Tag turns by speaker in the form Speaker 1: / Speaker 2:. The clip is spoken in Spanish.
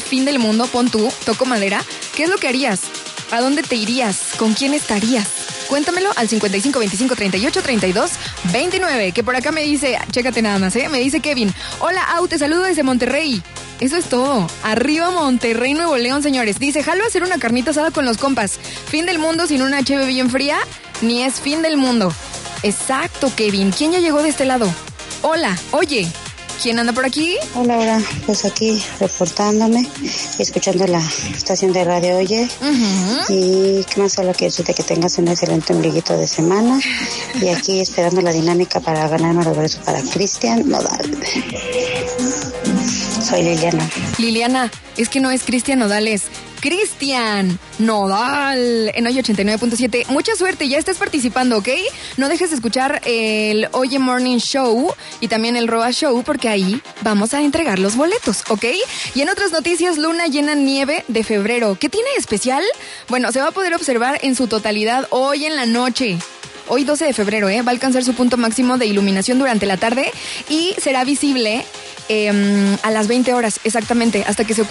Speaker 1: fin del mundo, pon tú, toco madera, ¿qué es lo que harías? ¿A dónde te irías? ¿Con quién estarías? Cuéntamelo al 55 25 38 32 29, que por acá me dice, chécate nada más, me dice Kevin, hola Au, te saludo desde Monterrey. Eso es todo. Arriba Monterrey, Nuevo León, señores. Dice, jalo a hacer una carnita asada con los compas. Fin del mundo sin una cheve bien fría, ni es fin del mundo. Exacto, Kevin. ¿Quién ya llegó de este lado? Hola, oye, ¿quién anda por aquí?
Speaker 2: Hola, Laura, pues aquí reportándome y escuchando la estación de radio Oye. Y qué más solo quiero decirte que tengas un excelente ombliguito de semana. Y aquí esperando la dinámica para ganarme los boletos para Cristian Nodal. Soy Liliana.
Speaker 1: Liliana, es que no es Cristian Nodal, es Cristian Nodal en Oye 89.7. Mucha suerte, ya estás participando, ¿ok? No dejes de escuchar el Oye Morning Show y también el Roa Show, porque ahí vamos a entregar los boletos, ¿ok? Y en otras noticias, luna llena nieve de febrero. ¿Qué tiene de especial? Bueno, se va a poder observar en su totalidad hoy en la noche. Hoy 12 de febrero, va a alcanzar su punto máximo de iluminación durante la tarde y será visible a las 20 horas, exactamente, hasta que se